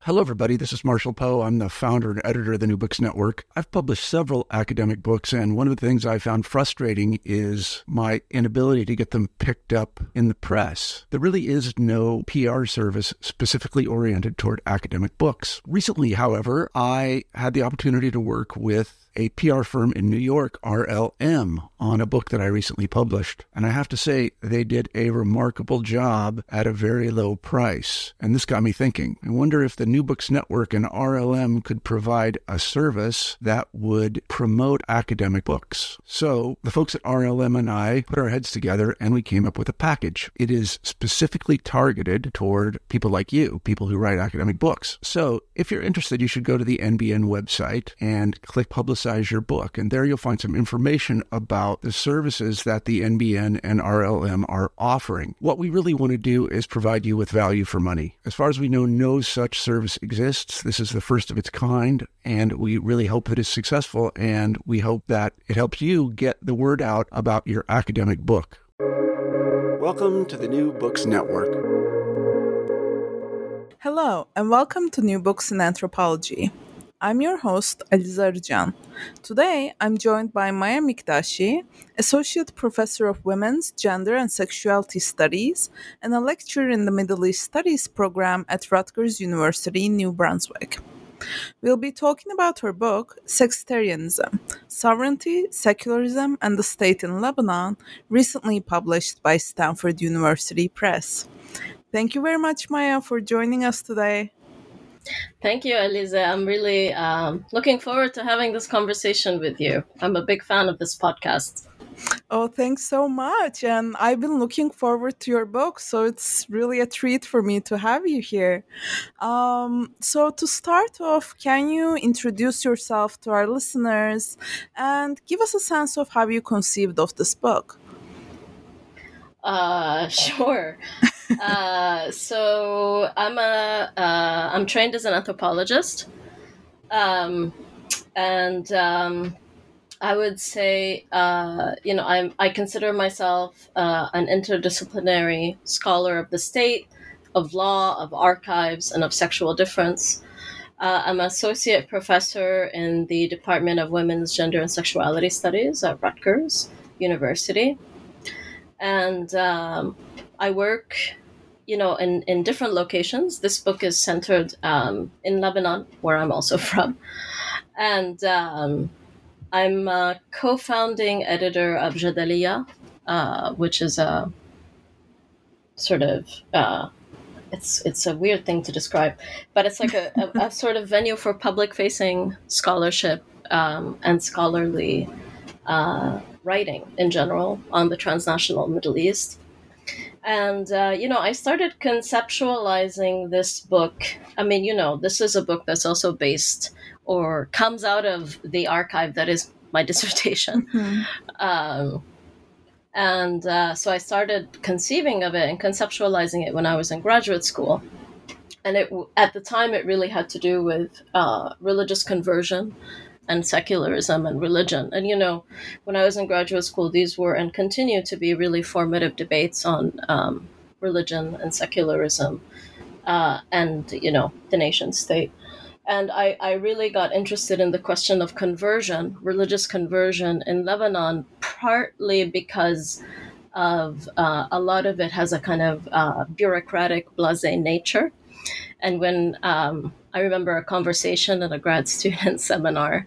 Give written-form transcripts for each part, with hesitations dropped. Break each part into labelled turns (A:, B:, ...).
A: Hello, everybody. This is Marshall Poe. I'm the founder and editor of the New Books Network. I've published several academic books, and one of the things I found frustrating is my inability to get them picked up in the press. There really is no PR service specifically oriented toward academic books. Recently, however, I had the opportunity to work with a PR firm in New York, RLM, on a book that I recently published. And I have to say, they did a remarkable job at a very low price. And this got me thinking. I wonder if the New Books Network and RLM could provide a service that would promote academic books. So the folks at RLM and I put our heads together and we came up with a package. It is specifically targeted toward people like you, people who write academic books. So if you're interested, you should go to the NBN website and click Publicize Your Book. And there you'll find some information about the services that the NBN and RLM are offering. What we really want to do is provide you with value for money. As far as we know, no such service exists. This is the first of its kind, and we really hope that it's successful, and we hope that it helps you get the word out about your academic book. Welcome to the New Books Network.
B: Hello, and welcome to New Books in Anthropology. I'm your host, Aliza Arjan. Today, I'm joined by Maya Mikdashi, Associate Professor of Women's, Gender, and Sexuality Studies, and a lecturer in the Middle East Studies program at Rutgers University, New Brunswick. We'll be talking about her book, Sextarianism, Sovereignty, Secularism, and the State in Lebanon, recently published by Stanford University Press. Thank you very much, Maya, for joining us today.
C: Thank you, Aliza. I'm really looking forward to having this conversation with you. I'm a big fan of this podcast.
B: Oh, thanks so much. And I've been looking forward to your book, so it's really a treat for me to have you here. So to start off, can you introduce yourself to our listeners and give us a sense of how you conceived of this book?
C: Sure. So I'm trained as an anthropologist, and I would say, I consider myself an interdisciplinary scholar of the state, of law, of archives, and of sexual difference. I'm an associate professor in the Department of Women's, Gender, and Sexuality Studies at Rutgers University. And I work, in different locations. This book is centered in Lebanon, where I'm also from. And I'm a co-founding editor of Jadaliyya, which is a sort of, it's a weird thing to describe, but it's like a sort of venue for public-facing scholarship and scholarly writing in general on the transnational Middle East. And, I started conceptualizing this book. I mean, this is a book that's also based or comes out of the archive that is my dissertation. Mm-hmm. So I started conceiving of it and conceptualizing it when I was in graduate school. And at the time, it really had to do with religious conversion and secularism and religion. And, when I was in graduate school, these were and continue to be really formative debates on religion and secularism and, the nation state. And I really got interested in the question of conversion, religious conversion in Lebanon, partly because of a lot of it has a kind of bureaucratic, blasé nature. And when I remember a conversation at a grad student seminar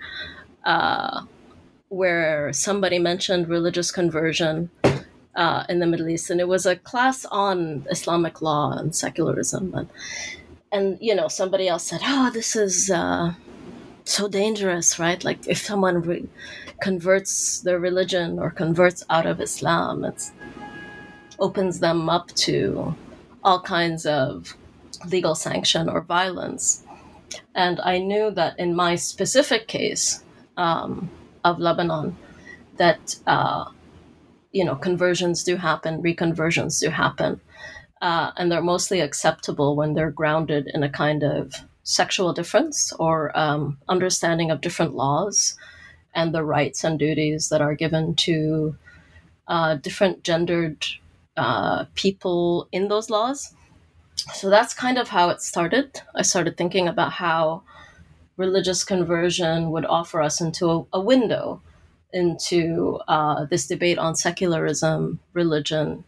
C: where somebody mentioned religious conversion in the Middle East, and it was a class on Islamic law and secularism. And somebody else said, "Oh, this is so dangerous, right? Like if someone converts their religion or converts out of Islam, it opens them up to all kinds of legal sanction or violence." And I knew that in my specific case of Lebanon, that conversions do happen, reconversions do happen. And they're mostly acceptable when they're grounded in a kind of sexual difference or understanding of different laws and the rights and duties that are given to different gendered people in those laws. So that's kind of how it started. I started thinking about how religious conversion would offer us into a window into this debate on secularism, religion,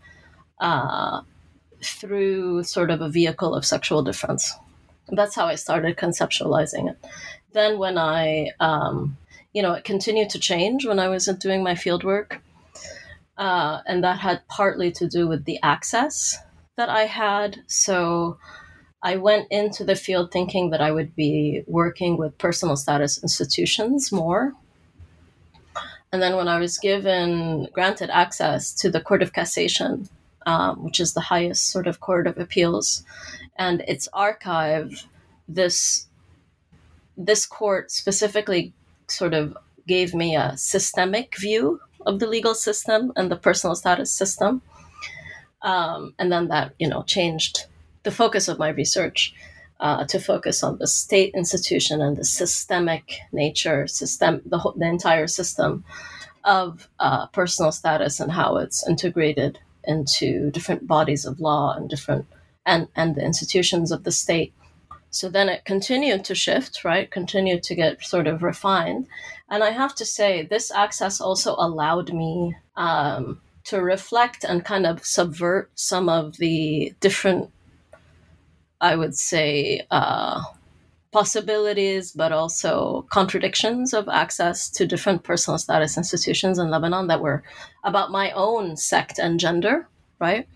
C: through sort of a vehicle of sexual difference. That's how I started conceptualizing it. Then when it continued to change when I was doing my fieldwork. And that had partly to do with the access that I had. So I went into the field thinking that I would be working with personal status institutions more. And then when I was granted access to the Court of Cassation, which is the highest sort of court of appeals, and its archive, this court specifically sort of gave me a systemic view of the legal system and the personal status system. And then that, changed the focus of my research to focus on the state institution and the systemic nature, the entire system of personal status and how it's integrated into different bodies of law and the institutions of the state. So then it continued to shift, right? Continued to get sort of refined. And I have to say, this access also allowed me to reflect and kind of subvert some of the different, I would say, possibilities, but also contradictions of access to different personal status institutions in Lebanon that were about my own sect and gender, right?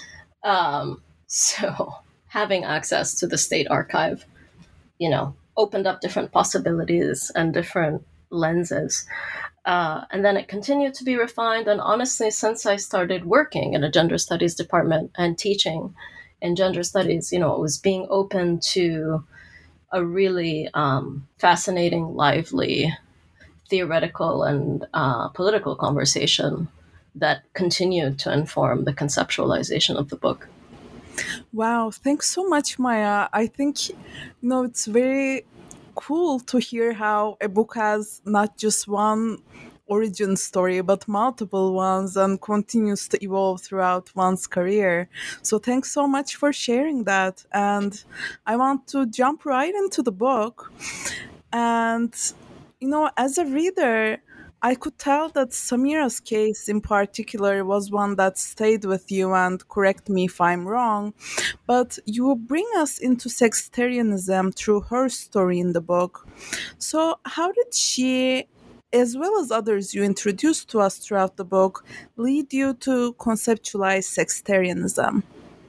C: So having access to the state archive, opened up different possibilities and different lenses. And then it continued to be refined. And honestly, since I started working in a gender studies department and teaching in gender studies, it was being open to a really fascinating, lively, theoretical and political conversation that continued to inform the conceptualization of the book.
B: Wow, thanks so much, Maya. I think, it's very cool to hear how a book has not just one origin story, but multiple ones and continues to evolve throughout one's career. So thanks so much for sharing that. And I want to jump right into the book. And, as a reader, I could tell that Samira's case in particular was one that stayed with you, and correct me if I'm wrong, but you bring us into sectarianism through her story in the book. So, how did she, as well as others you introduced to us throughout the book, lead you to conceptualize sectarianism?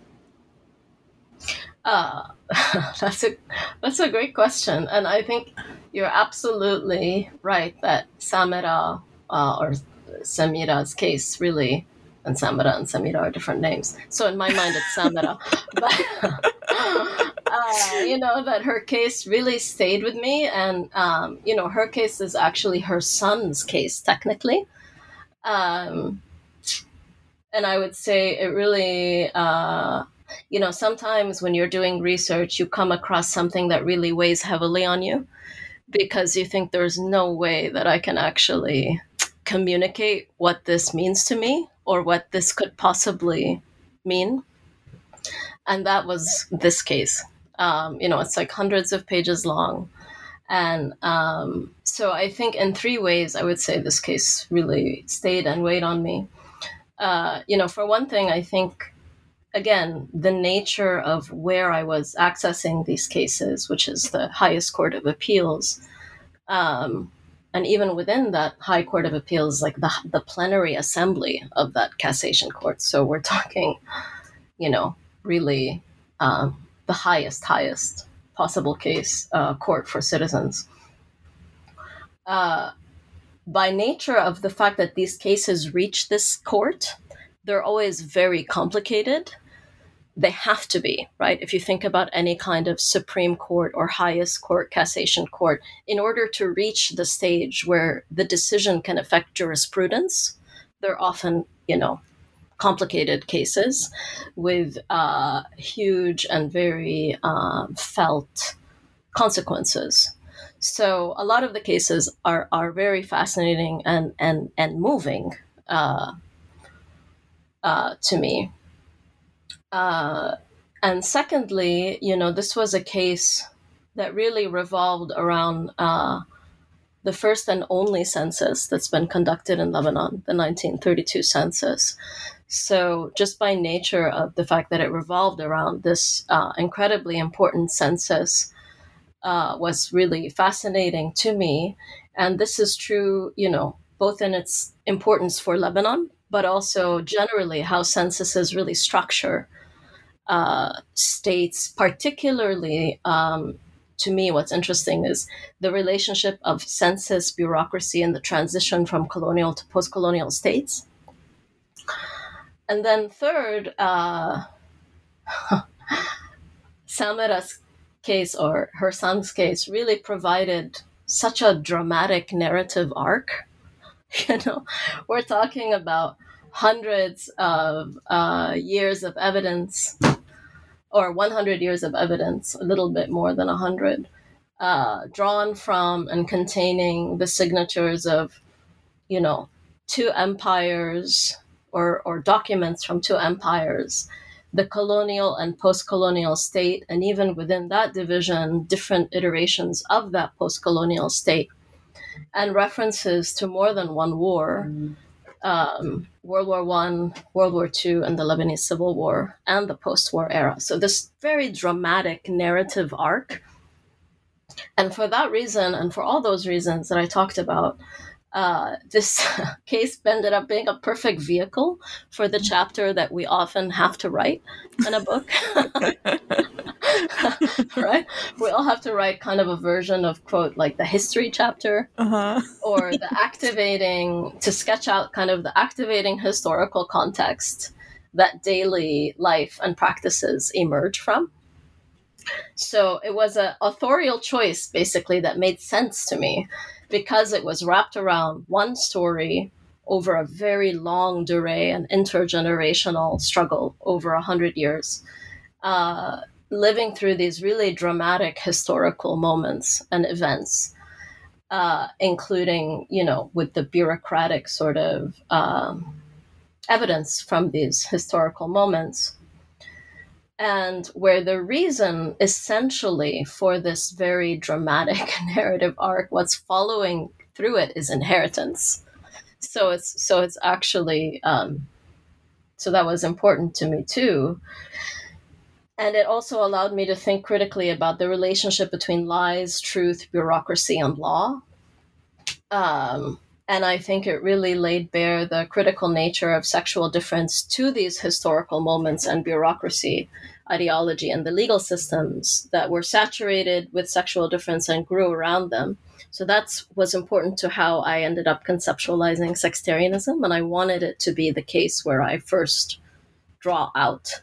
C: That's a great question, and I think you're absolutely right that Samira or Samira's case really, and Samira and Samira are different names. So in my mind, it's Samira, but that her case really stayed with me, and her case is actually her son's case technically, and I would say it really. Sometimes when you're doing research, you come across something that really weighs heavily on you because you think there's no way that I can actually communicate what this means to me or what this could possibly mean. And that was this case. It's like hundreds of pages long. And so I think in three ways, I would say this case really stayed and weighed on me. For one thing, I think, again, the nature of where I was accessing these cases, which is the highest court of appeals, and even within that high court of appeals, like the plenary assembly of that cassation court. So we're talking, really the highest possible case court for citizens. By nature of the fact that these cases reach this court, they're always very complicated. They have to be, right? If you think about any kind of Supreme Court or highest court, cassation court, in order to reach the stage where the decision can affect jurisprudence, they're often, complicated cases with huge and very felt consequences. So a lot of the cases are very fascinating and moving to me. And secondly, this was a case that really revolved around the first and only census that's been conducted in Lebanon, the 1932 census. So just by nature of the fact that it revolved around this incredibly important census was really fascinating to me. And this is true, both in its importance for Lebanon, but also generally how censuses really structure states, particularly. To me, what's interesting is the relationship of census bureaucracy and the transition from colonial to post-colonial states. And then third, Samira's case, or her son's case, really provided such a dramatic narrative arc. We're talking about hundreds of years of evidence, or 100 years of evidence, a little bit more than 100, drawn from and containing the signatures of, two empires, or documents from two empires, the colonial and post-colonial state, and even within that division, different iterations of that post-colonial state, and references to more than one war, World War I, World War II, and the Lebanese Civil War, and the post-war era. So this very dramatic narrative arc. And for that reason, and for all those reasons that I talked about, this case ended up being a perfect vehicle for the chapter that we often have to write in a book. Right? We all have to write kind of a version of, quote, like the history chapter, or to sketch out kind of the activating historical context that daily life and practices emerge from. So it was an authorial choice, basically, that made sense to me, because it was wrapped around one story over a very long durée and intergenerational struggle over 100 years, living through these really dramatic historical moments and events, including, with the bureaucratic sort of evidence from these historical moments. And where the reason essentially for this very dramatic narrative arc, what's following through it, is inheritance. So it's actually, so that was important to me too. And it also allowed me to think critically about the relationship between lies, truth, bureaucracy, and law. And I think it really laid bare the critical nature of sexual difference to these historical moments and bureaucracy, ideology, and the legal systems that were saturated with sexual difference and grew around them. So that was important to how I ended up conceptualizing sextarianism, and I wanted it to be the case where I first draw out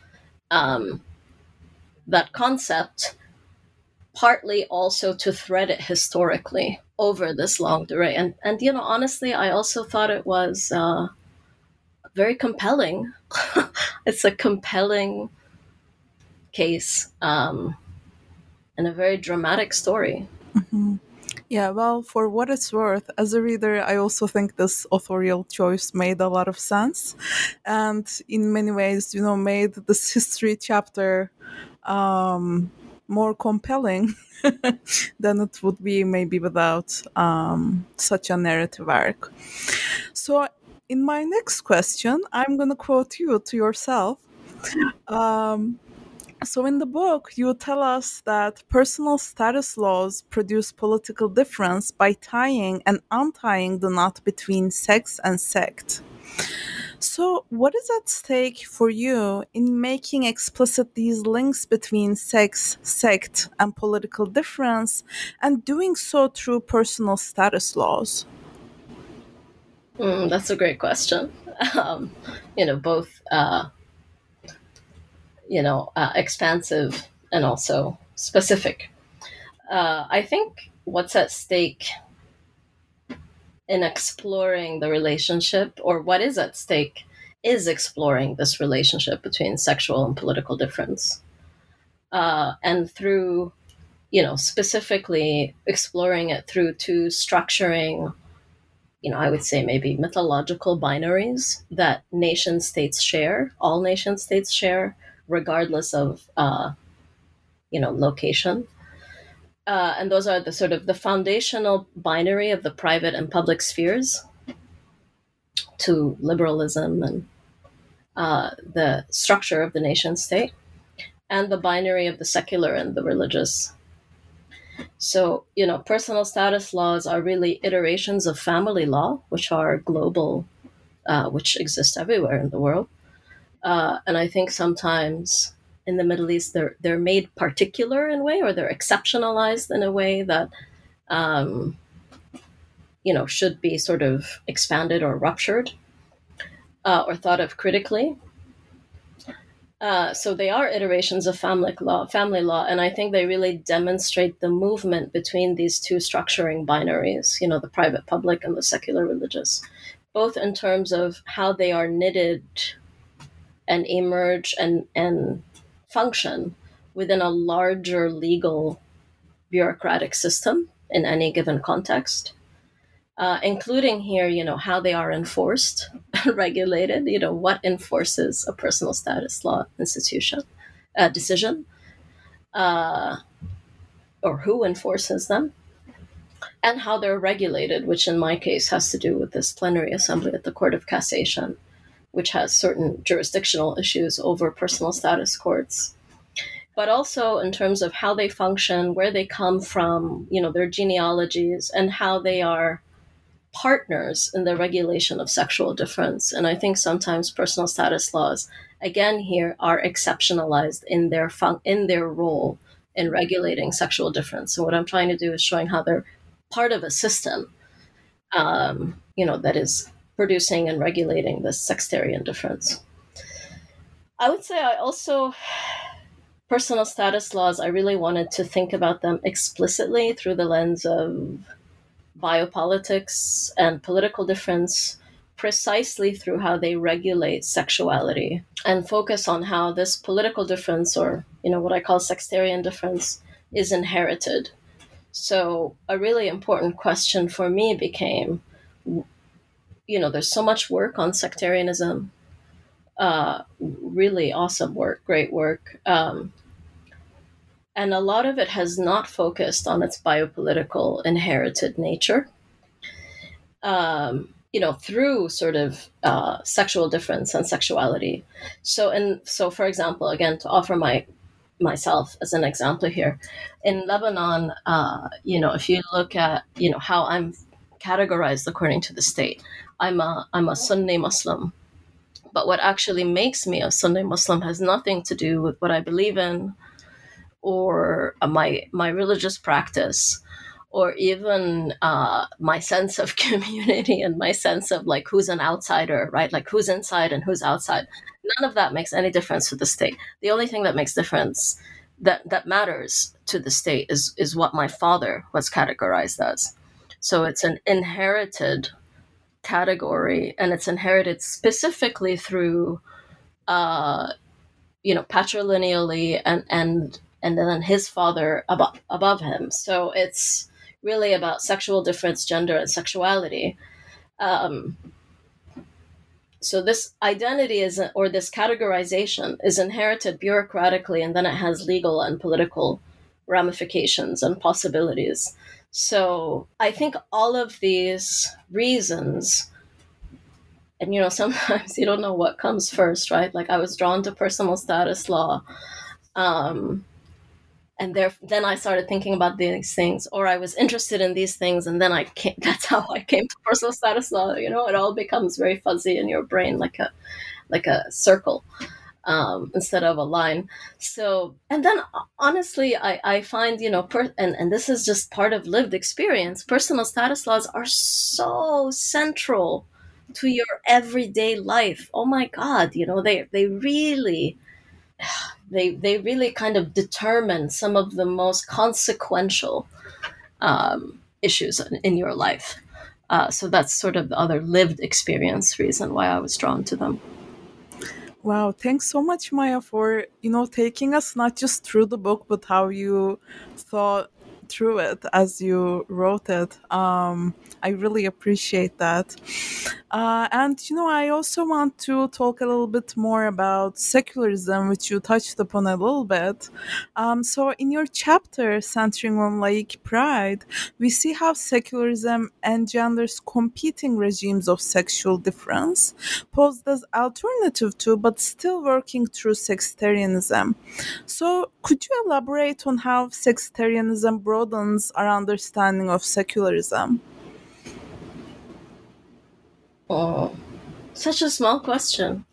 C: that concept, partly also to thread it historically over this long durée. And honestly, I also thought it was very compelling. It's a compelling case, and a very dramatic story.
B: Mm-hmm. Yeah, well, for what it's worth, as a reader, I also think this authorial choice made a lot of sense, and in many ways, made this history chapter more compelling than it would be maybe without such a narrative arc. So in my next question, I'm going to quote you to yourself. So in the book, you tell us that personal status laws produce political difference by tying and untying the knot between sex and sect. So what is at stake for you in making explicit these links between sex, sect, and political difference, and doing so through personal status laws?
C: That's a great question. Both expansive and also specific. I think what's at stake in exploring the relationship, or what is at stake, is exploring this relationship between sexual and political difference. And through, specifically exploring it through two structuring, I would say maybe mythological binaries that nation states share, all nation states share, regardless of location. And those are the sort of the foundational binary of the private and public spheres to liberalism and the structure of the nation state, and the binary of the secular and the religious. So, personal status laws are really iterations of family law, which are global, which exist everywhere in the world. And I think sometimes in the Middle East, they're made particular in a way, or they're exceptionalized in a way that, should be sort of expanded or ruptured, or thought of critically. So they are iterations of family law, and I think they really demonstrate the movement between these two structuring binaries, the private public and the secular religious, both in terms of how they are knitted and emerge and function within a larger legal bureaucratic system in any given context, including here, how they are enforced, regulated, what enforces a personal status law decision, or who enforces them, and how they're regulated, which in my case has to do with this plenary assembly at the Court of Cassation, which has certain jurisdictional issues over personal status courts, but also in terms of how they function, where they come from, their genealogies, and how they are partners in the regulation of sexual difference. And I think sometimes personal status laws, again here, are exceptionalized in their role in regulating sexual difference. So what I'm trying to do is showing how they're part of a system, that is producing and regulating this sectarian difference. I would say personal status laws, I really wanted to think about them explicitly through the lens of biopolitics and political difference, precisely through how they regulate sexuality, and focus on how this political difference, or what I call sectarian difference, is inherited. So a really important question for me became, there's so much work on sectarianism, really awesome work, great work, and a lot of it has not focused on its biopolitical inherited nature, through sort of sexual difference and sexuality. So for example, again, to offer myself as an example here, in Lebanon, if you look at, how I'm categorized according to the state, I'm a Sunni Muslim. But what actually makes me a Sunni Muslim has nothing to do with what I believe in, or my religious practice, or even my sense of community and my sense of like who's an outsider, right? Like who's inside and who's outside. None of that makes any difference to the state. The only thing that makes difference, that matters to the state, is what my father was categorized as. So it's an inherited category, and it's inherited specifically through, patrilineally and then his father above him. So it's really about sexual difference, gender, and sexuality. So this identity or this categorization is inherited bureaucratically, and then it has legal and political ramifications and possibilities. So I think all of these reasons, and sometimes you don't know what comes first, right? Like I was drawn to personal status law, and then I started thinking about these things, or I was interested in these things, and then that's how I came to personal status law. It all becomes very fuzzy in your brain, like a circle, instead of a line. So, and then honestly, I find, and this is just part of lived experience, personal status laws are so central to your everyday life. Oh my God, they really kind of determine some of the most consequential issues in your life. So that's sort of the other lived experience reason why I was drawn to them.
B: Wow, thanks so much, Maya, for taking us not just through the book, but how you thought through it as you wrote it. I really appreciate that. And, I also want to talk a little bit more about secularism, which you touched upon a little bit. So, in your chapter centering on laïc pride, we see how secularism engenders competing regimes of sexual difference, posed as alternative to, but still working through sectarianism. So, could you elaborate on how sectarianism broadens our understanding of secularism?
C: Oh, such a small question.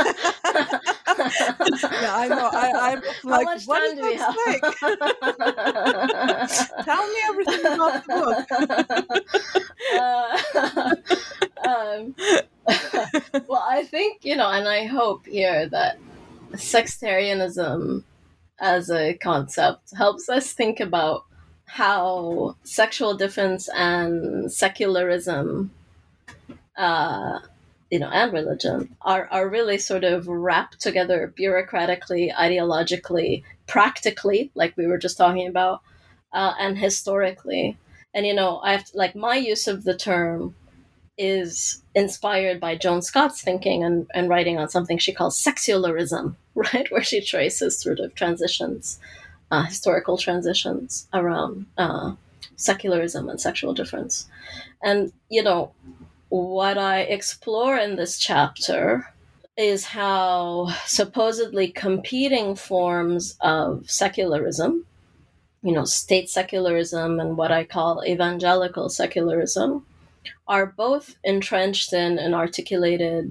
B: Yeah, I know. I'm
C: How
B: like,
C: much
B: what
C: time
B: does
C: do we
B: that
C: have?
B: like? Tell me everything about the
C: Well, I think, and I hope here that sectarianism as a concept helps us think about how sexual difference and secularism, and religion are really sort of wrapped together bureaucratically, ideologically, practically, like we were just talking about, and historically. And I have to, like, my use of the term is inspired by Joan Scott's thinking and writing on something she calls sexularism, right, where she traces sort of transitions, historical transitions around secularism and sexual difference. And what I explore in this chapter is how supposedly competing forms of secularism, state secularism and what I call evangelical secularism, are both entrenched in and articulated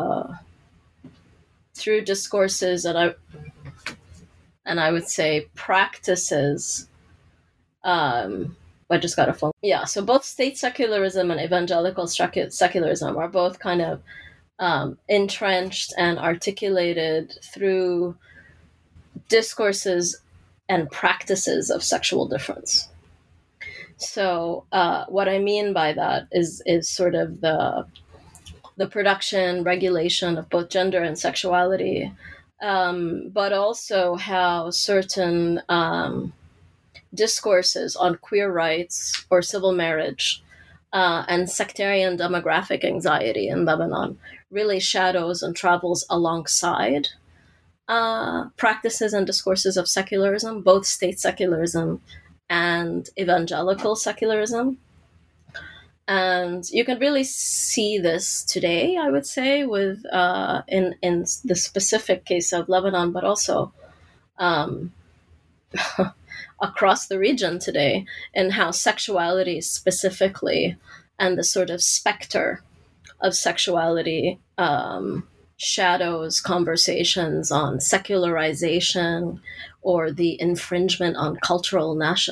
C: through discourses and I would say practices. I just got a phone. Yeah, so both state secularism and evangelical secularism are both kind of entrenched and articulated through discourses and practices of sexual difference. So what I mean by that is sort of the production, regulation of both gender and sexuality, but also how certain discourses on queer rights or civil marriage and sectarian demographic anxiety in Lebanon really shadows and travels alongside practices and discourses of secularism, both state secularism and evangelical secularism. And you can really see this today, I would say, with in the specific case of Lebanon, but also across the region today, in how sexuality specifically and the sort of specter of sexuality shadows conversations on secularization or the infringement on cultural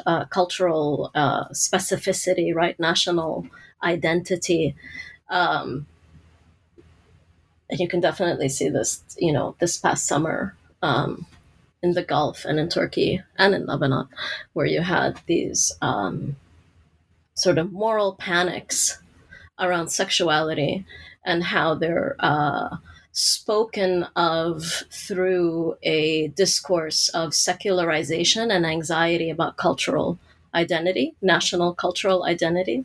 C: specificity, right? National identity. And you can definitely see this, this past summer in the Gulf and in Turkey and in Lebanon, where you had these sort of moral panics around sexuality and how they're spoken of through a discourse of secularization and anxiety about cultural identity, national cultural identity.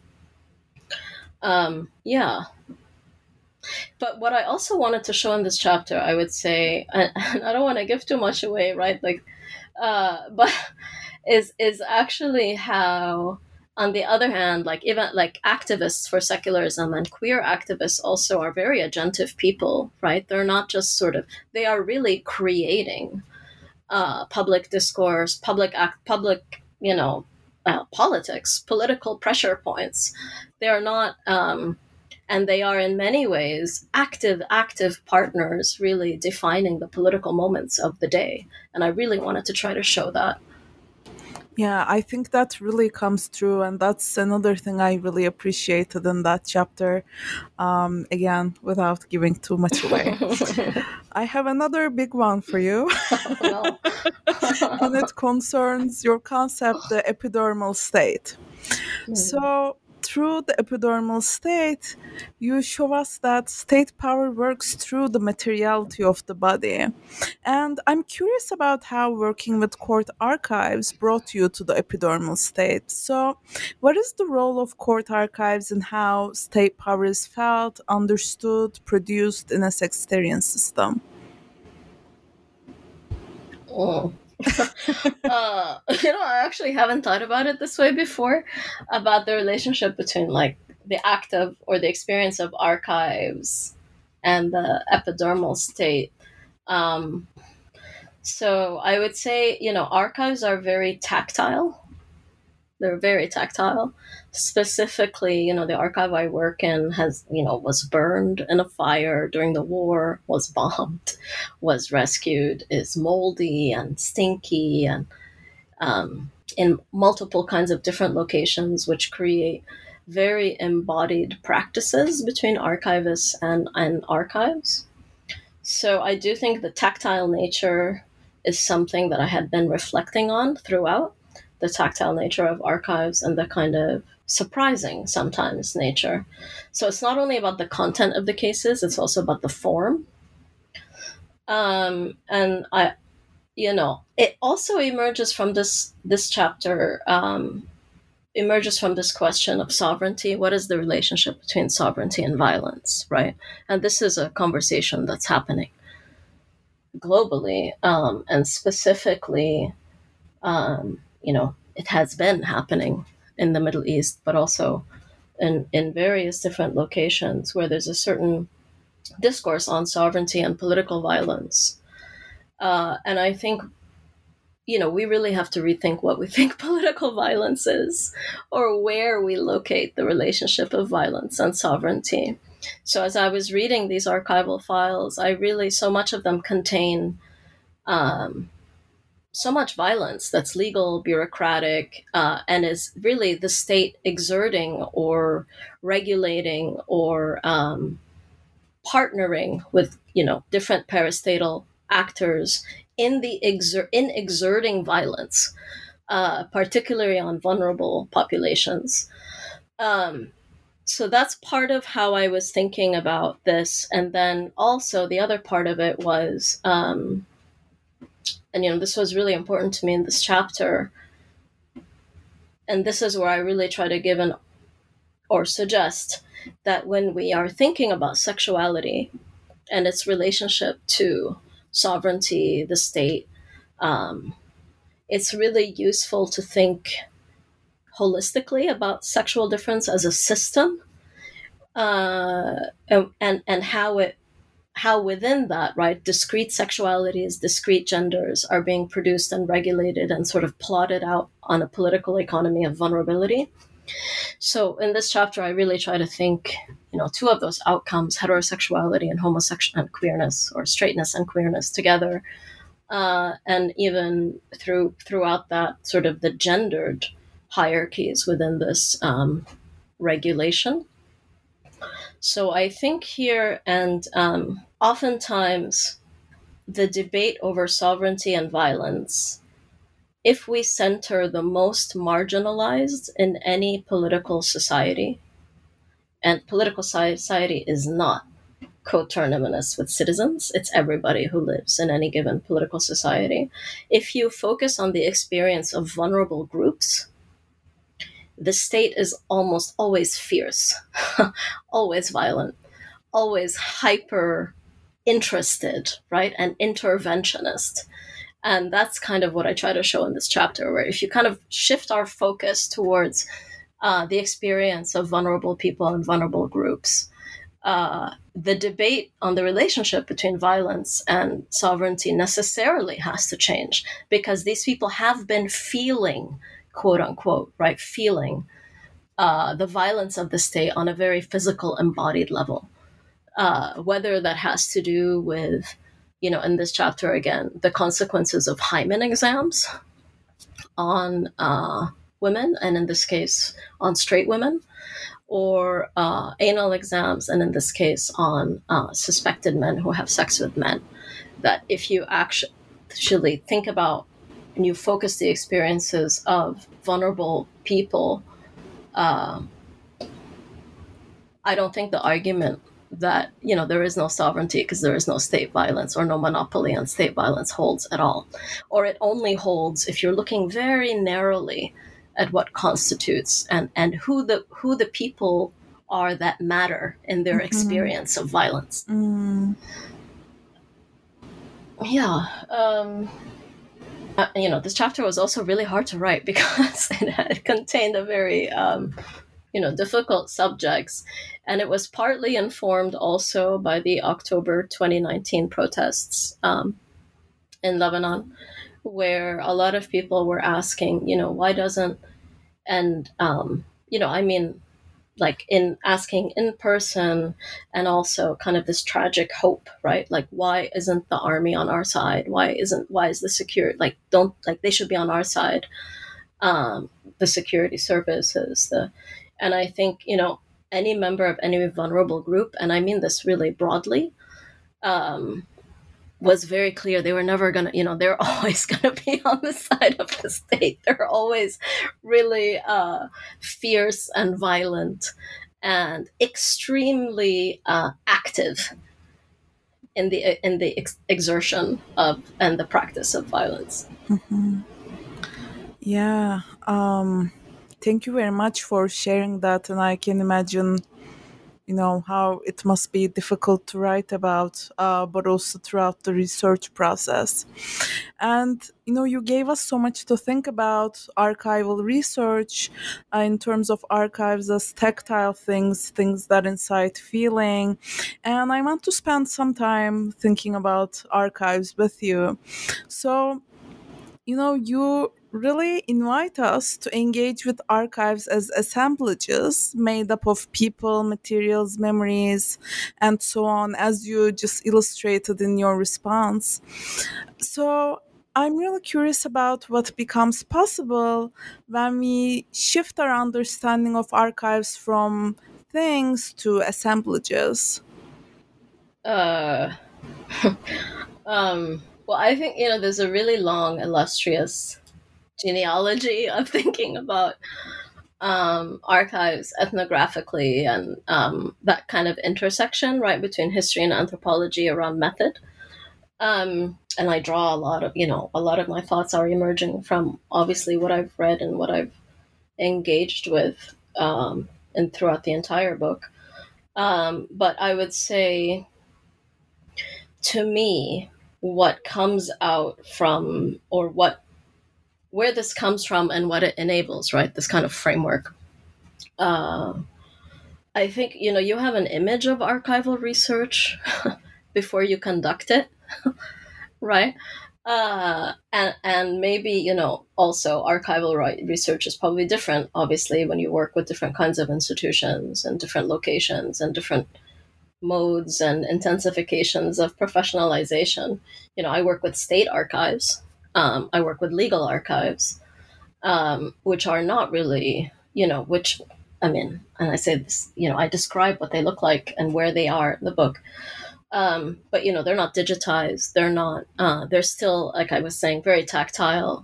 C: Yeah. But what I also wanted to show in this chapter, I would say, and I don't want to give too much away, right? Like, but is actually how, on the other hand, like even like activists for secularism and queer activists also are very agentive people, right? They're not just they are really creating public discourse, public politics, political pressure points. They are not, and they are in many ways active partners, really defining the political moments of the day. And I really wanted to try to show that.
B: Yeah, I think that really comes through, and that's another thing I really appreciated in that chapter. Again, without giving too much away, I have another big one for you, and it concerns your concept, the epidermal state. So, through the epidermal state, you show us that state power works through the materiality of the body. And I'm curious about how working with court archives brought you to the epidermal state. So, what is the role of court archives in how state power is felt, understood, produced in a sectarian system?
C: Oh. I actually haven't thought about it this way before, about the relationship between like the act of or the experience of archives and the epidermal state. So I would say, archives are very tactile. They're very tactile. Specifically, the archive I work in was burned in a fire during the war, was bombed, was rescued, is moldy and stinky, and in multiple kinds of different locations, which create very embodied practices between archivists and archives. So I do think the tactile nature is something that I had been reflecting on throughout, the tactile nature of archives and the kind of surprising sometimes nature. So it's not only about the content of the cases, it's also about the form. And it also emerges from this chapter, emerges from this question of sovereignty. What is the relationship between sovereignty and violence, right? And this is a conversation that's happening globally, and specifically, it has been happening in the Middle East, but also in various different locations where there's a certain discourse on sovereignty and political violence. And I think, we really have to rethink what we think political violence is, or where we locate the relationship of violence and sovereignty. So as I was reading these archival files, so much of them contain so much violence that's legal, bureaucratic, and is really the state exerting or regulating or partnering with, different parastatal actors in exerting violence, particularly on vulnerable populations. So that's part of how I was thinking about this. And then also the other part of it was, and this was really important to me in this chapter, and this is where I really try to give or suggest that when we are thinking about sexuality and its relationship to sovereignty, the state, it's really useful to think holistically about sexual difference as a system, and how within that, right, discrete sexualities, discrete genders are being produced and regulated and sort of plotted out on a political economy of vulnerability. So in this chapter, I really try to think, two of those outcomes, heterosexuality and homosexuality and queerness, or straightness and queerness together, and even throughout that, sort of the gendered hierarchies within this regulation. So I think here, and oftentimes the debate over sovereignty and violence, if we center the most marginalized in any political society, and political society is not coterminous with citizens, it's everybody who lives in any given political society. If you focus on the experience of vulnerable groups, the state is almost always fierce, always violent, always hyper interested, right? And interventionist. And that's kind of what I try to show in this chapter, where if you kind of shift our focus towards the experience of vulnerable people and vulnerable groups, the debate on the relationship between violence and sovereignty necessarily has to change, because these people have been feeling, quote unquote, right, feeling the violence of the state on a very physical, embodied level. Whether that has to do with, in this chapter again, the consequences of hymen exams on women, and in this case on straight women, or anal exams, and in this case on suspected men who have sex with men. That if you actually think about and you focus the experiences of vulnerable people I don't think the argument that, there is no sovereignty because there is no state violence or no monopoly on state violence holds at all. Or it only holds if you're looking very narrowly at what constitutes and who the people are that matter in their experience of violence. Yeah. This chapter was also really hard to write because it contained a very difficult subjects. And it was partly informed also by the October 2019 protests in Lebanon, where a lot of people were asking, why doesn't, and, like in asking in person, and also kind of this tragic hope, right? Like, why isn't the army on our side? Why is the security, they should be on our side. The security services, and I think, any member of any vulnerable group, and I mean this really broadly, was very clear they were never going to, they're always going to be on the side of the state. They're always really fierce and violent and extremely active in the exertion of and the practice of violence.
B: Yeah. Thank you very much for sharing that. And I can imagine, how it must be difficult to write about, but also throughout the research process. And, you gave us so much to think about archival research in terms of archives as tactile things that incite feeling. And I want to spend some time thinking about archives with you. So, you really invite us to engage with archives as assemblages made up of people, materials, memories, and so on, as you just illustrated in your response. So I'm really curious about what becomes possible when we shift our understanding of archives from things to assemblages.
C: Well, I think, there's a really long, illustrious genealogy of thinking about archives ethnographically and that kind of intersection, right, between history and anthropology around method. And I draw a lot of my thoughts are emerging from obviously what I've read and what I've engaged with and throughout the entire book. But I would say, to me, what comes out from, or where this comes from and what it enables, right? This kind of framework. I think, you have an image of archival research before you conduct it, right? And maybe, also archival research is probably different, obviously, when you work with different kinds of institutions and different locations and different modes and intensifications of professionalization. I work with state archives. I work with legal archives, which are not really, which, and I say this, I describe what they look like and where they are in the book. But, they're not digitized. They're not, they're still, like I was saying, very tactile.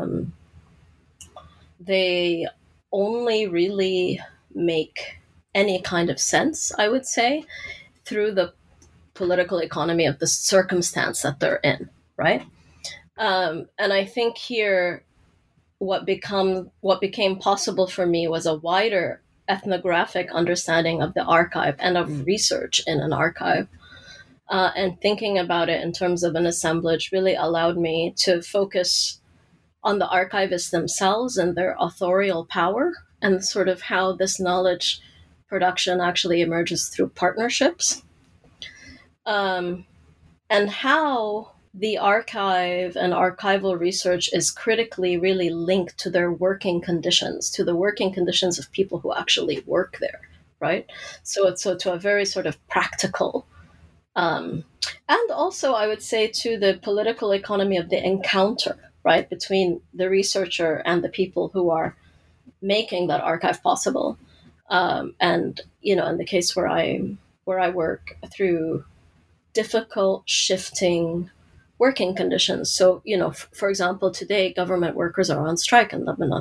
C: They only really make any kind of sense, I would say, through the political economy of the circumstance that they're in, right? And I think here, what became possible for me was a wider ethnographic understanding of the archive and of research in an archive. And thinking about it in terms of an assemblage really allowed me to focus on the archivists themselves and their authorial power, and sort of how this knowledge production actually emerges through partnerships. And how the archive and archival research is critically really linked to their working conditions, to the working conditions of people who actually work there, right? So to a very sort of practical, and also I would say to the political economy of the encounter, right, between the researcher and the people who are making that archive possible. And, in the case where I work, through difficult, shifting working conditions. So, for example, today government workers are on strike in Lebanon,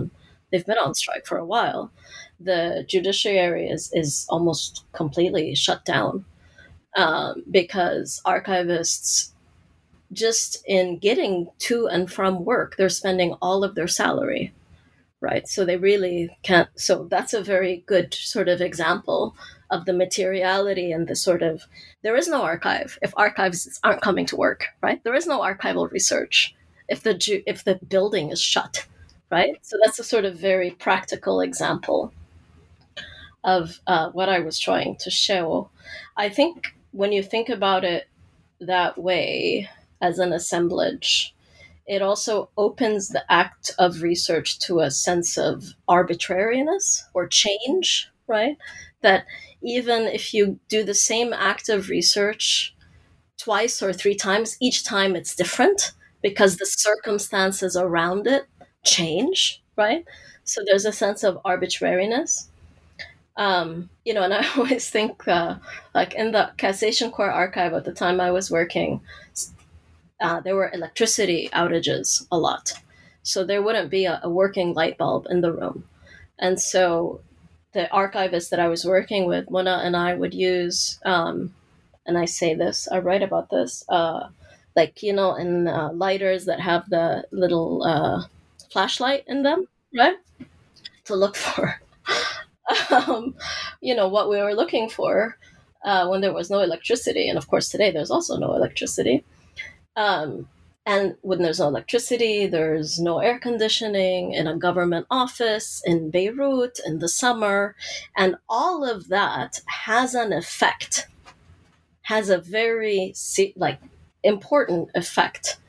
C: they've been on strike for a while. The judiciary is almost completely shut down because archivists, just in getting to and from work, they're spending all of their salary, right? So they really can't. So that's a very good sort of example of the materiality and the sort of, there is no archive if archives aren't coming to work, right? There is no archival research if the building is shut, right? So that's a sort of very practical example of what I was trying to show. I think when you think about it that way, as an assemblage, it also opens the act of research to a sense of arbitrariness or change, right? That even if you do the same act of research twice or three times, each time it's different because the circumstances around it change, right? So there's a sense of arbitrariness. And I always think, like in the Cassation Court archive at the time I was working, there were electricity outages a lot. So there wouldn't be a working light bulb in the room. And so the archivist that I was working with, Mona, and I would use, and I say this, I write about this, in lighters that have the little flashlight in them, right? To look for, what we were looking for when there was no electricity. And of course, today there's also no electricity. And when there's no electricity, there's no air conditioning in a government office in Beirut in the summer. And all of that has an effect, has a very important effect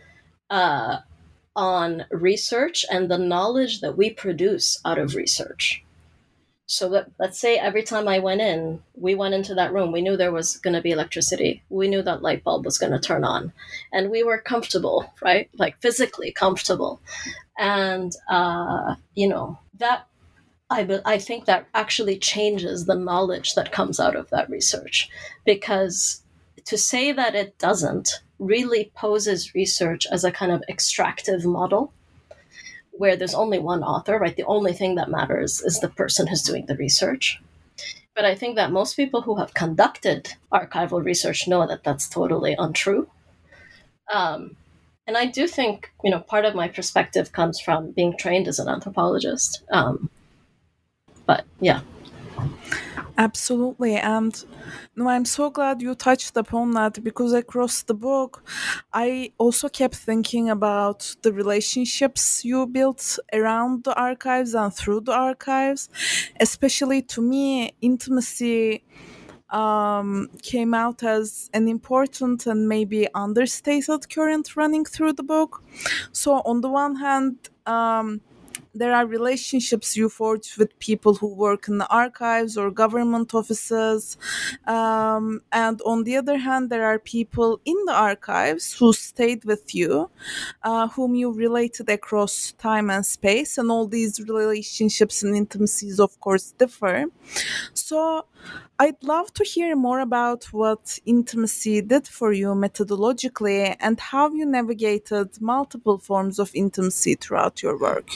C: on research and the knowledge that we produce out of research. So let's say every time we went into that room, we knew there was going to be electricity. We knew that light bulb was going to turn on. And we were comfortable, right? Like physically comfortable. And, that I think that actually changes the knowledge that comes out of that research. Because to say that it doesn't really poses research as a kind of extractive model, where there's only one author, right? The only thing that matters is the person who's doing the research. But I think that most people who have conducted archival research know that that's totally untrue. And I do think, part of my perspective comes from being trained as an anthropologist. But yeah.
B: Absolutely. And I'm so glad you touched upon that, because across the book, I also kept thinking about the relationships you built around the archives and through the archives. Especially to me, intimacy came out as an important and maybe understated current running through the book. So on the one hand, there are relationships you forge with people who work in the archives or government offices. And on the other hand, there are people in the archives who stayed with you, whom you related across time and space. And all these relationships and intimacies, of course, differ. So I'd love to hear more about what intimacy did for you methodologically and how you navigated multiple forms of intimacy throughout your work.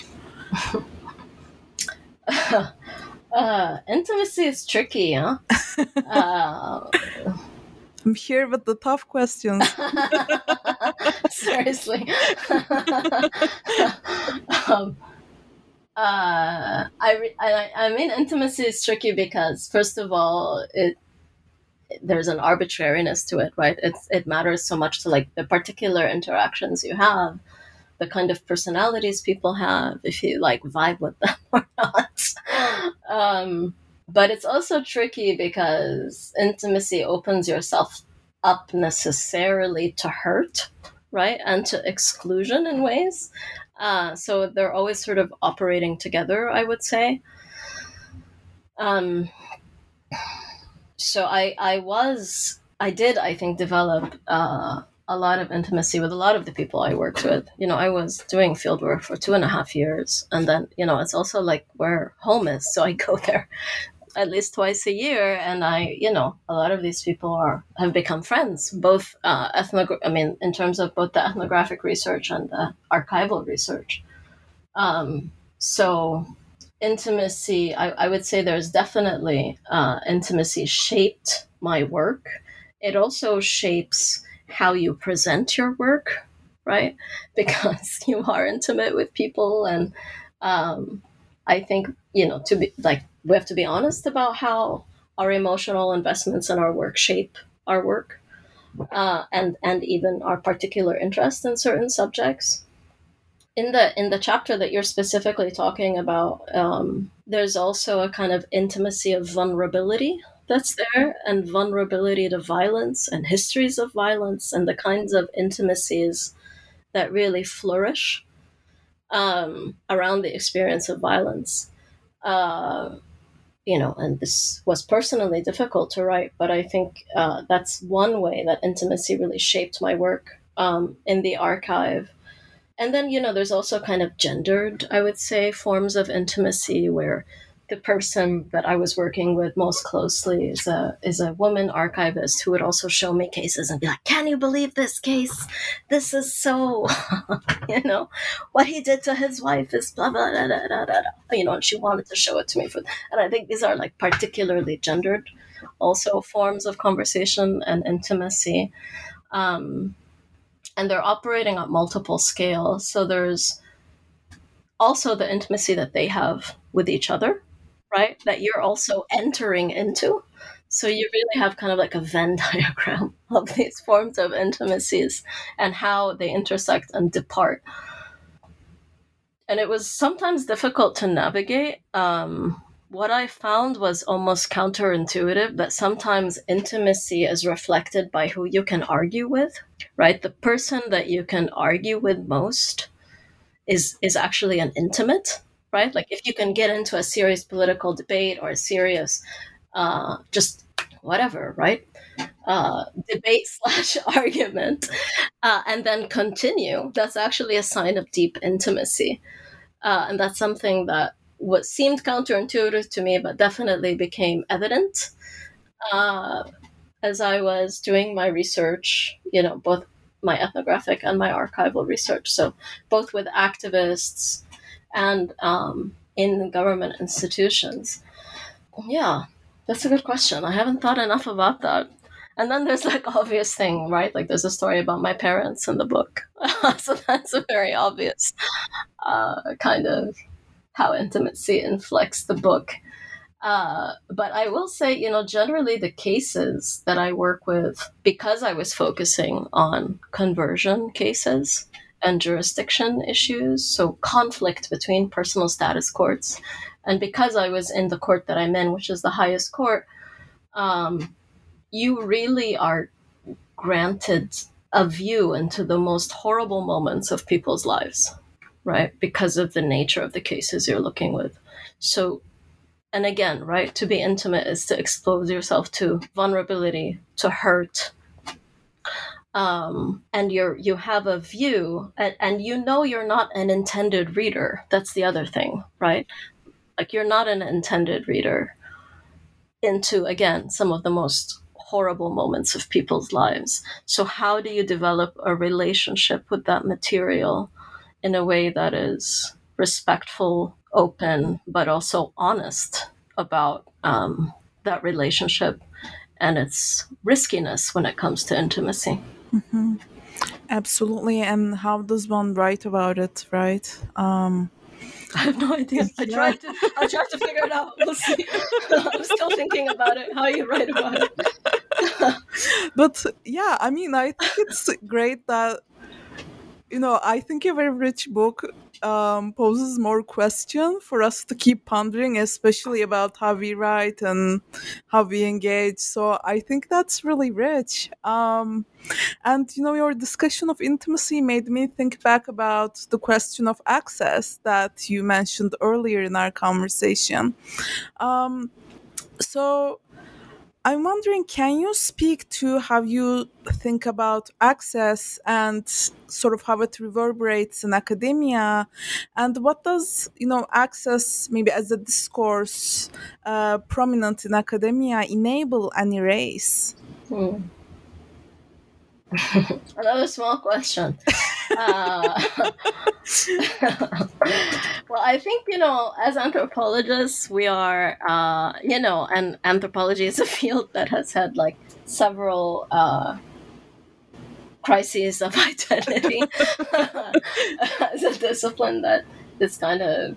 C: Intimacy is tricky, huh?
B: I'm here with the tough questions.
C: Seriously. I mean, intimacy is tricky because, first of all, there's an arbitrariness to it, right? It matters so much to the particular interactions you have, the kind of personalities people have, if you vibe with them or not. But it's also tricky because intimacy opens yourself up necessarily to hurt, right? And to exclusion in ways. So they're always sort of operating together, I would say. So I did, I think, develop a lot of intimacy with a lot of the people I worked with. I was doing field work for 2.5 years. And then, it's also where home is. So I go there at least twice a year. And a lot of these people have become friends, both in terms of both the ethnographic research and the archival research. So intimacy, I would say there's definitely intimacy shaped my work. It also shapes how you present your work, right? Because you are intimate with people. And I think, to be like, we have to be honest about how our emotional investments in our work shape our work, and even our particular interest in certain subjects. In the chapter that you're specifically talking about, there's also a kind of intimacy of vulnerability that's there, and vulnerability to violence and histories of violence, and the kinds of intimacies that really flourish around the experience of violence. And this was personally difficult to write, but I think that's one way that intimacy really shaped my work in the archive. And then, there's also kind of gendered, I would say, forms of intimacy where the person that I was working with most closely is a woman archivist who would also show me cases and be like, can you believe this case? This is so, what he did to his wife is blah, blah, blah, blah, blah, blah. And she wanted to show it to me. And I think these are like particularly gendered also forms of conversation and intimacy. And they're operating at multiple scales. So there's also the intimacy that they have with each other, right? That you're also entering into. So you really have kind of like a Venn diagram of these forms of intimacies and how they intersect and depart. And it was sometimes difficult to navigate. What I found was almost counterintuitive, that sometimes intimacy is reflected by who you can argue with, right? The person that you can argue with most is actually an intimate, right? Like if you can get into a serious political debate or a serious, just whatever, right? Debate / argument, and then continue, that's actually a sign of deep intimacy. And that's something that what seemed counterintuitive to me, but definitely became evident as I was doing my research, both my ethnographic and my archival research. So both with activists and in government institutions. Yeah, that's a good question. I haven't thought enough about that. And then there's like obvious thing, right? Like there's a story about my parents in the book. So that's a very obvious kind of how intimacy inflects the book. But I will say, generally the cases that I work with, because I was focusing on conversion cases and jurisdiction issues, so conflict between personal status courts, and because I was in the court that I'm in, which is the highest court, you really are granted a view into the most horrible moments of people's lives, right? Because of the nature of the cases you're looking with. So, and again, right, to be intimate is to expose yourself to vulnerability, to hurt. And you have a view, and you're not an intended reader. That's the other thing, right? Like you're not an intended reader into, again, some of the most horrible moments of people's lives. So how do you develop a relationship with that material in a way that is respectful, open, but also honest about that relationship and its riskiness when it comes to intimacy?
B: Mm-hmm. Absolutely. And how does one write about it, right?
C: I have no idea. I tried to figure it out. We'll see. I'm still thinking about it, how you write about it.
B: But yeah, I mean, I think it's great that, I think a very rich book poses more question for us to keep pondering, especially about how we write and how we engage. So I think that's really rich. And, your discussion of intimacy made me think back about the question of access that you mentioned earlier in our conversation. So I'm wondering, can you speak to how you think about access and sort of how it reverberates in academia? And what does, access, maybe as a discourse prominent in academia, enable and erase?
C: Another small question. Well, I think, as anthropologists, we are, and anthropology is a field that has had like several crises of identity as a discipline that is kind of,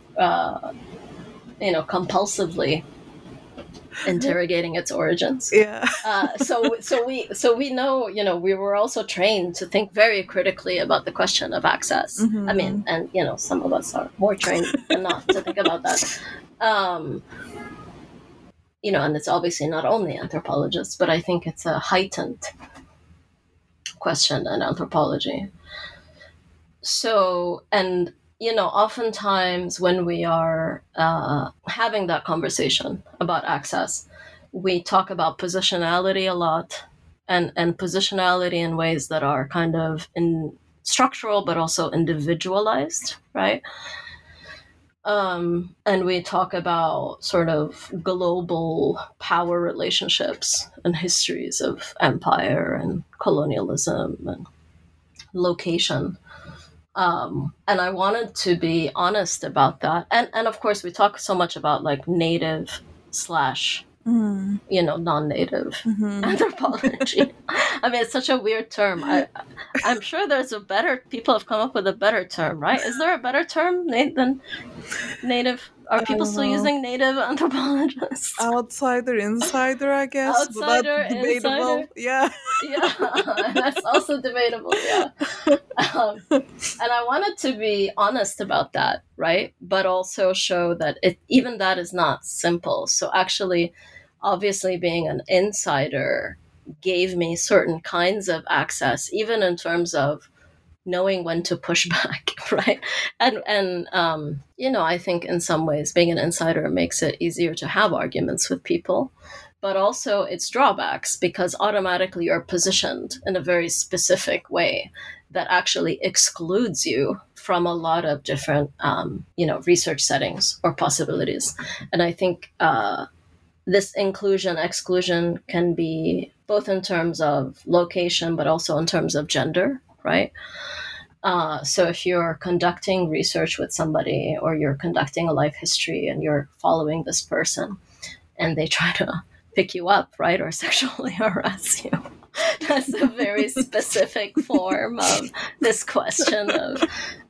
C: compulsively interrogating its origins.
B: Yeah.
C: So we know, we were also trained to think very critically about the question of access.
B: Mm-hmm.
C: I mean, and some of us are more trained than not to think about that. And it's obviously not only anthropologists, but I think it's a heightened question in anthropology. So, and oftentimes when we are having that conversation about access, we talk about positionality a lot, and positionality in ways that are kind of structural, but also individualized, right? And we talk about sort of global power relationships and histories of empire and colonialism and location. And I wanted to be honest about that. And of course, we talk so much about like native / non-native anthropology. I mean, it's such a weird term. I'm sure people have come up with a better term, right? Is there a better term than native? Are people still using native anthropologists?
B: Outsider, insider, I guess.
C: Outsider,
B: but that's debatable.
C: Insider.
B: Yeah.
C: Yeah, that's also debatable, yeah. And I wanted to be honest about that, right? But also show that even that is not simple. So actually, obviously, being an insider gave me certain kinds of access, even in terms of knowing when to push back, right? And I think in some ways being an insider makes it easier to have arguments with people, but also its drawbacks, because automatically you're positioned in a very specific way that actually excludes you from a lot of different, research settings or possibilities. And I think this inclusion-exclusion can be both in terms of location, but also in terms of gender, right? So if you're conducting research with somebody, or you're conducting a life history and you're following this person and they try to pick you up, right, or sexually harass you, that's a very specific form of this question of,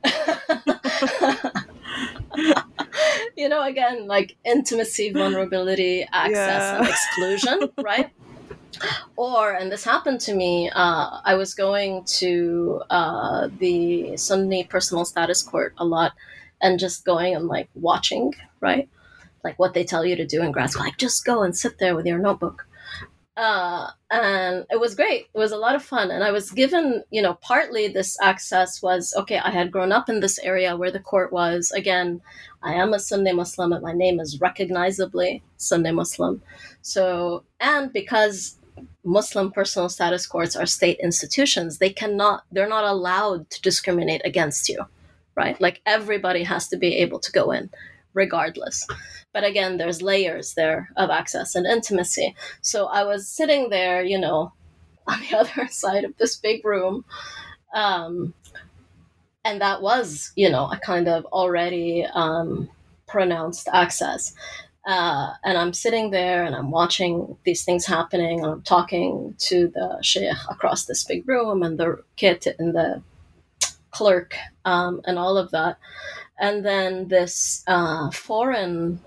C: again, like intimacy, vulnerability, access, and exclusion, right? Or, and this happened to me, I was going to the Sunni personal status court a lot, and just going and like watching, right? Like what they tell you to do in grad school, like just go and sit there with your notebook. And it was great. It was a lot of fun. And I was given, partly this access was, okay, I had grown up in this area where the court was. Again, I am a Sunni Muslim and my name is recognizably Sunni Muslim. So, and because Muslim personal status courts are state institutions, they're not allowed to discriminate against you, right? Like everybody has to be able to go in regardless. But again, there's layers there of access and intimacy. So I was sitting there, on the other side of this big room. And that was, a kind of already pronounced access. And I'm sitting there and I'm watching these things happening, and I'm talking to the sheikh across this big room, and the kit and the clerk, and all of that. And then this foreign,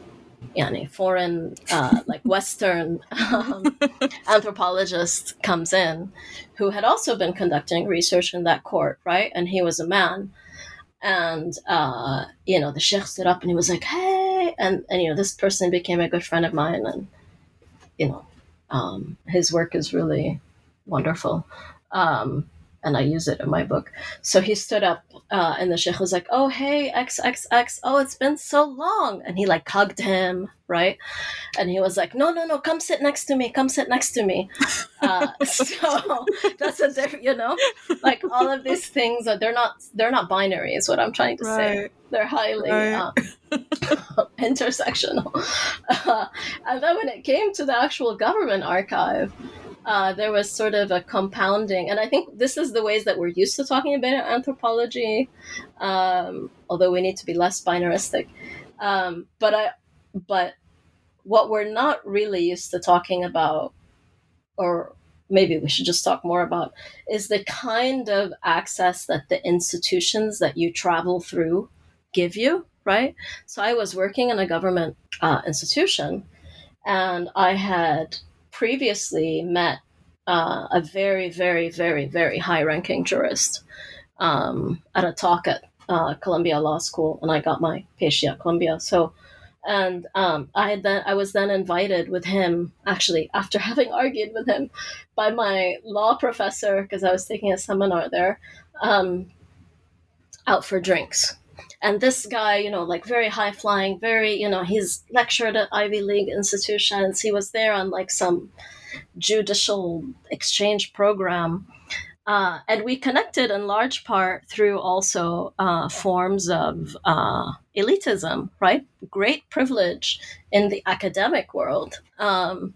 C: like Western anthropologist comes in, who had also been conducting research in that court, right? And he was a man. And, the sheikh stood up and he was like, hey, and this person became a good friend of mine. And, his work is really wonderful. And I use it in my book. So he stood up, and the sheikh was like, oh, hey, XXX, oh, it's been so long. And he like hugged him, right? And he was like, no, come sit next to me. So that's a different, like all of these things, they're not binary is what I'm trying to say. They're highly intersectional. And then when it came to the actual government archive, there was sort of a compounding, and I think this is the ways that we're used to talking about anthropology, although we need to be less binaristic. But what we're not really used to talking about, or maybe we should just talk more about, is the kind of access that the institutions that you travel through give you, right? So I was working in a government institution, and I had previously met a very, very, very, very high-ranking jurist at a talk at Columbia Law School, and I got my PhD at Columbia. So, and I was then invited with him, actually, after having argued with him, by my law professor, because I was taking a seminar there, out for drinks. And this guy, like very high flying, very, he's lectured at Ivy League institutions. He was there on like some judicial exchange program. And we connected in large part through also forms of elitism, right? Great privilege in the academic world. And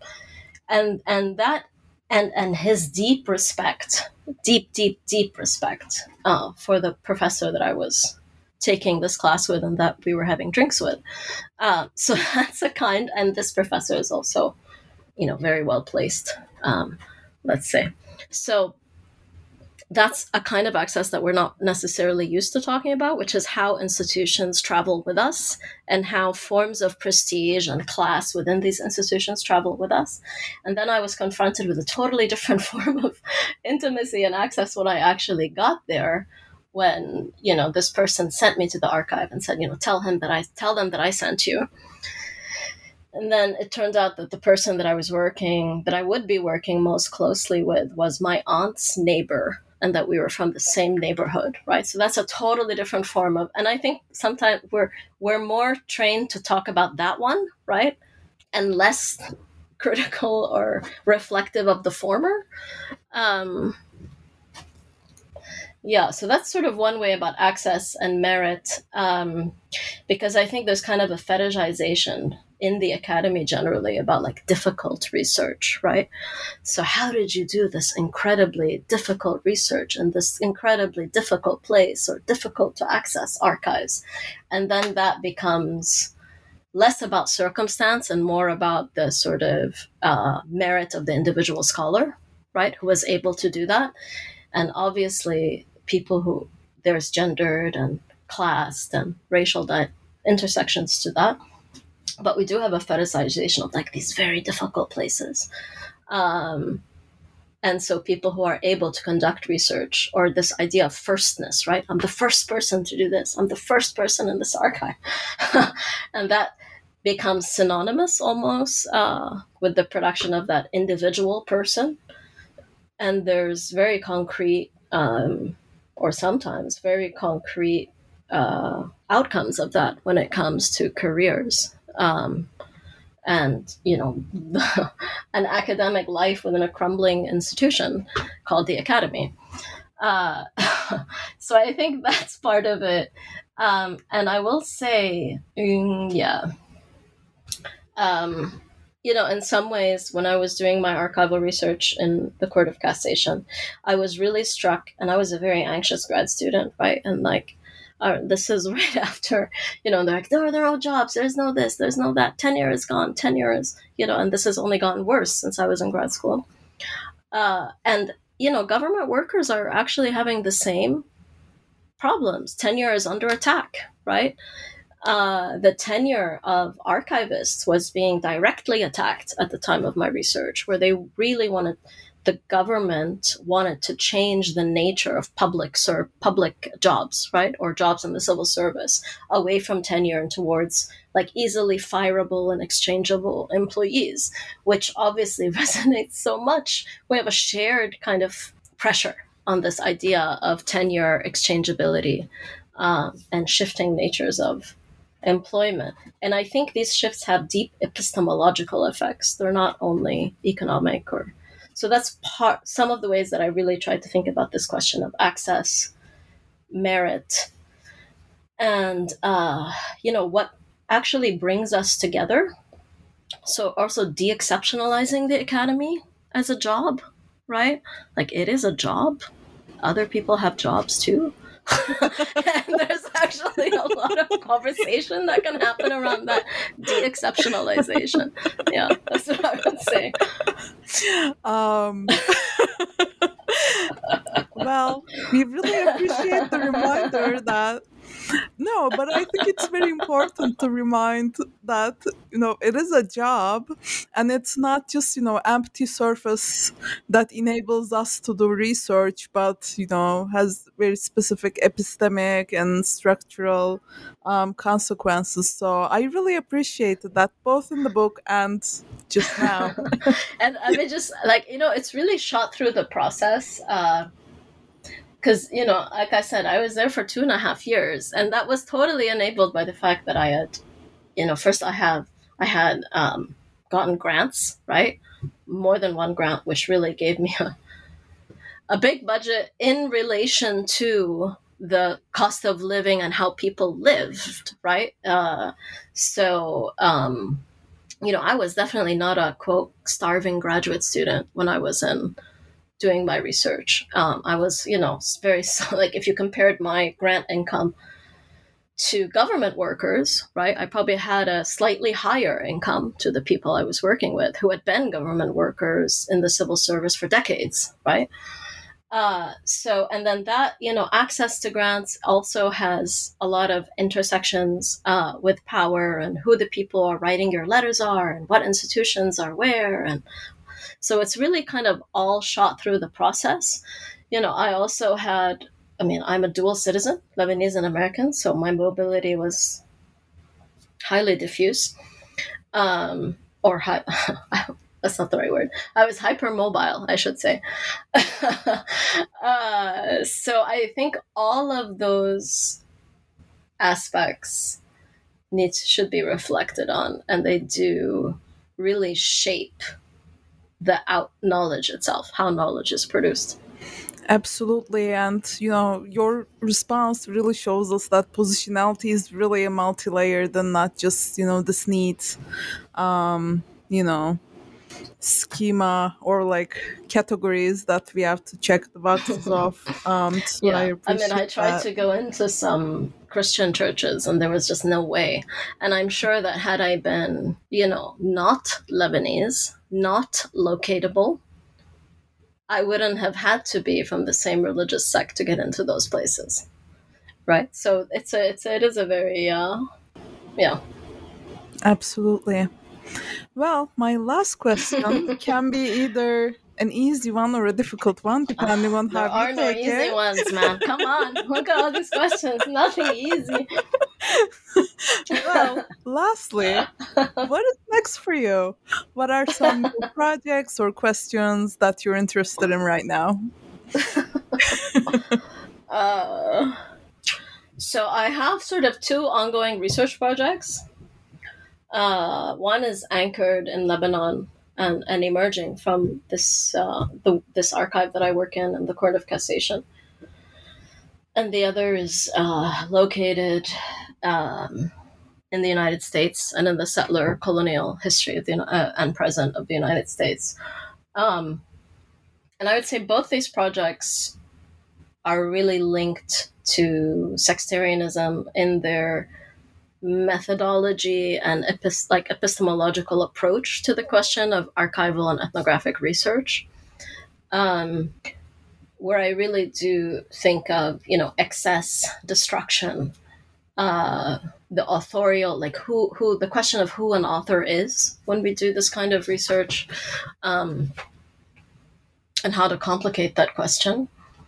C: his deep respect, deep respect for the professor that I was taking this class with and that we were having drinks with. So that's and this professor is also, very well placed, let's say. So that's a kind of access that we're not necessarily used to talking about, which is how institutions travel with us and how forms of prestige and class within these institutions travel with us. And then I was confronted with a totally different form of intimacy and access when I actually got there, when, this person sent me to the archive and said, tell them that I sent you. And then it turned out that the person that I would be working most closely with was my aunt's neighbor, and that we were from the same neighborhood, right? So that's a totally different form of, and I think sometimes we're more trained to talk about that one, right? And less critical or reflective of the former. Yeah, so that's sort of one way about access and merit, because I think there's kind of a fetishization in the academy generally about like difficult research, right? So how did you do this incredibly difficult research in this incredibly difficult place or difficult to access archives? And then that becomes less about circumstance and more about the sort of merit of the individual scholar, right, who was able to do that. And obviously people who, there's gendered and classed and racial intersections to that. But we do have a fetishization of like these very difficult places. And so people who are able to conduct research, or this idea of firstness, right? I'm the first person to do this. I'm the first person in this archive. And that becomes synonymous almost with the production of that individual person. And there's very concrete, or sometimes very concrete outcomes of that when it comes to careers. And, an academic life within a crumbling institution called the academy. So I think that's part of it. And I will say, in some ways, when I was doing my archival research in the Court of Cassation, I was really struck, and I was a very anxious grad student, right? And like, this is right after, they're like, there are no jobs, there's no this, there's no that, tenure is gone, tenure is, and this has only gotten worse since I was in grad school. And, government workers are actually having the same problems. Tenure is under attack, right? The tenure of archivists was being directly attacked at the time of my research, where the government wanted to change the nature of public jobs, right? Or jobs in the civil service, away from tenure and towards like easily fireable and exchangeable employees, which obviously resonates so much. We have a shared kind of pressure on this idea of tenure, exchangeability, and shifting natures of employment. And I think these shifts have deep epistemological effects. They're not only economic so that's some of the ways that I really tried to think about this question of access, merit, and, what actually brings us together. So also de-exceptionalizing the academy as a job, right? Like, it is a job. Other people have jobs too. And there's actually a lot of conversation that can happen around that de-exceptionalization. Yeah, that's what I would say.
B: Well, we really appreciate the reminder that no, but I think it's very important to remind that, it is a job, and it's not just, empty surface that enables us to do research, but, has very specific epistemic and structural consequences. So I really appreciate that both in the book and just now.
C: And I mean, just like, it's really shot through the process. Because, like I said, I was there for 2.5 years, and that was totally enabled by the fact that I had, first I had gotten grants, right? More than one grant, which really gave me a big budget in relation to the cost of living and how people lived, right? So I was definitely not a, quote, starving graduate student when I was doing my research. I was, very, like, if you compared my grant income to government workers, right, I probably had a slightly higher income to the people I was working with who had been government workers in the civil service for decades, right? And then that, access to grants also has a lot of intersections with power and who the people are writing your letters are and what institutions are where. And so it's really kind of all shot through the process. I also I'm a dual citizen, Lebanese and American, so my mobility was highly diffuse. Or high, that's not the right word. I was hypermobile, I should say. So I think all of those aspects should be reflected on, and they do really shape the knowledge itself, how knowledge is produced.
B: Absolutely. And, your response really shows us that positionality is really a multi-layered and not just, this neat, schema or like categories that we have to check the boxes off. So
C: Yeah, I tried
B: that.
C: to go into some Christian churches and there was just no way. And I'm sure that had I been, not Lebanese, not locatable, I wouldn't have had to be from the same religious sect to get into those places, right? So it is a very yeah.
B: Absolutely. Well, my last question can be either an easy one or a difficult one, depending on
C: There
B: how
C: are
B: you
C: no
B: take
C: easy
B: it.
C: ones, man. Come on, look at all these questions. Nothing easy.
B: Well, lastly, what is next for you? What are some new projects or questions that you're interested in right now?
C: So I have sort of 2 ongoing research projects. One is anchored in Lebanon and emerging from this this archive that I work in and the Court of Cassation. And the other is located in the United States and in the settler colonial history of and present of the United States. And I would say both these projects are really linked to sectarianism in their methodology and epistemological approach to the question of archival and ethnographic research, where I really do think of, excess, destruction, the authorial, like who the question of who an author is when we do this kind of research, and how to complicate that question.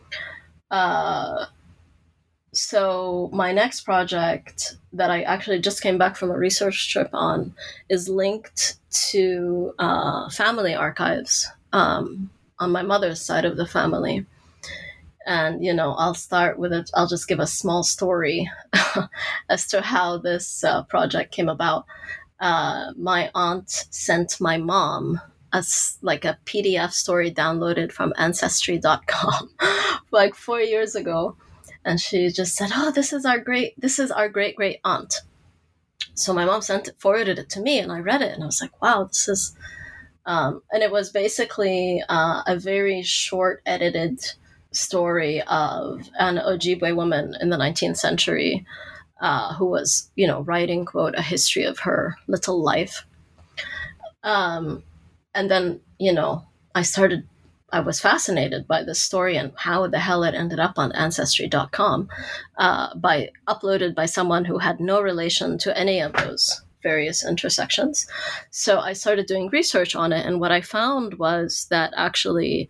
C: So my next project that I actually just came back from a research trip on is linked to family archives on my mother's side of the family. And, I'll start with it. I'll just give a small story as to how this project came about. My aunt sent my mom a PDF story downloaded from Ancestry.com like 4 years ago. And she just said, "Oh, this is our great great aunt." So my mom forwarded it to me, and I read it, and I was like, "Wow, this is And it was basically a very short edited story of an Ojibwe woman in the 19th century who was, writing, quote, a history of her little life. And then, I was fascinated by this story and how the hell it ended up on Ancestry.com uploaded by someone who had no relation to any of those various intersections. So I started doing research on it, and what I found was that actually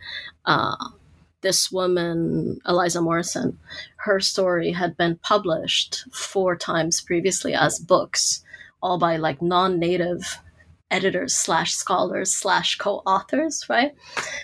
C: this woman, Eliza Morrison, her story had been published 4 times previously as books, all by like non-native editors / scholars / co-authors, right?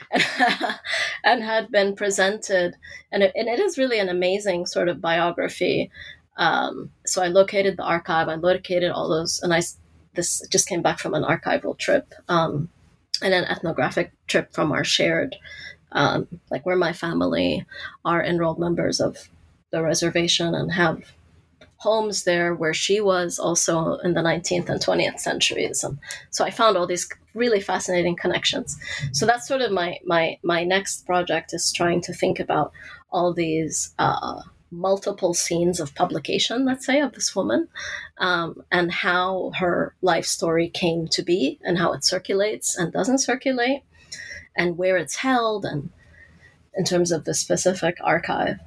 C: And had been presented, and it is really an amazing sort of biography. So I located the archive, I located all those, and this just came back from an archival trip and an ethnographic trip from our shared, like where my family are enrolled members of the reservation and have homes there where she was also in the 19th and 20th centuries. So I found all these really fascinating connections. So that's sort of my next project, is trying to think about all these multiple scenes of publication, let's say, of this woman, and how her life story came to be and how it circulates and doesn't circulate and where it's held, and in terms of the specific archive.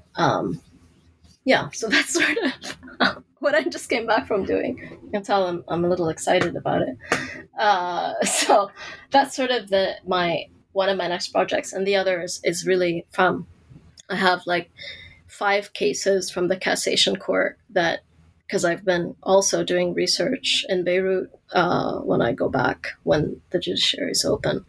C: So that's sort of what I just came back from doing. You can tell I'm a little excited about it. So that's sort of one of my next projects. And the other is really I have like 5 cases from the Cassation Court because I've been also doing research in Beirut when I go back, when the judiciary is open.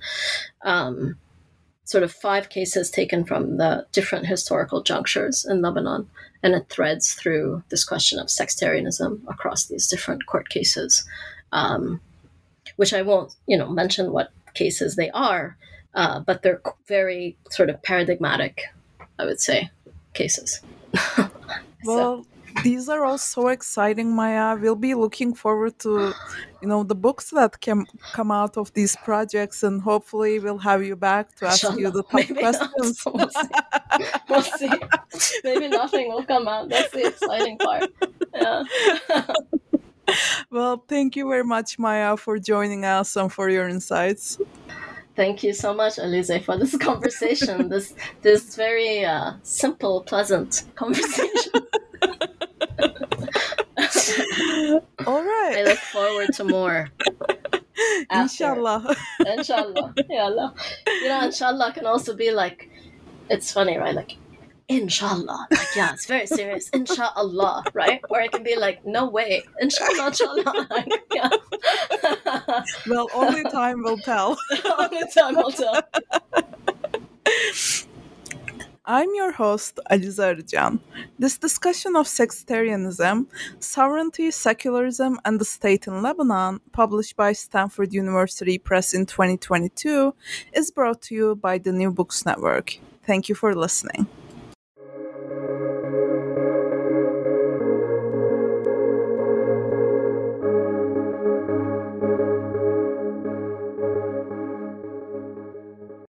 C: Sort of 5 cases taken from the different historical junctures in Lebanon, and it threads through this question of sectarianism across these different court cases, which I won't, mention what cases they are, but they're very sort of paradigmatic, I would say, cases.
B: Well, these are all so exciting, Maya. We'll be looking forward to, the books that can come out of these projects, and hopefully we'll have you back to ask you the tough questions.
C: We'll see. Maybe nothing will come out. That's the exciting part. Yeah.
B: Well, thank you very much, Maya, for joining us and for your insights.
C: Thank you so much, Alize, for this conversation. this very simple, pleasant conversation.
B: All right.
C: I look forward to more.
B: Inshallah.
C: Inshallah. Yallah. Inshallah can also be like, it's funny, right? Like, inshallah. Like, yeah, it's very serious. Inshallah, right? Or it can be like, no way. Inshallah, inshallah. Like, yeah.
B: Well, only time will tell.
C: Only time will tell.
B: I'm your host, Aliza Arjan. This discussion of sectarianism, sovereignty, secularism, and the state in Lebanon, published by Stanford University Press in 2022, is brought to you by the New Books Network. Thank you for listening.